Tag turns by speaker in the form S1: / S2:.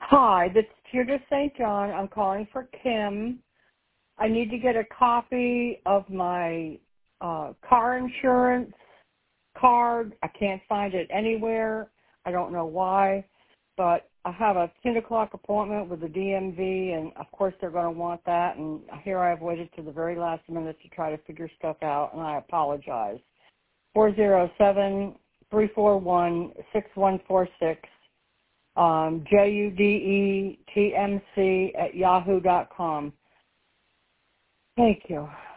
S1: Hi, this is Tudor St. John. I'm calling for Kim. I need to get a copy of my car insurance card. I can't find it anywhere. I don't know why, but I have a 10 o'clock appointment with the DMV, and of course they're going to want that, and here I have waited to the very last minute to try to figure stuff out, and I apologize. 407-341-6146. JUDETMC@yahoo.com. Thank you.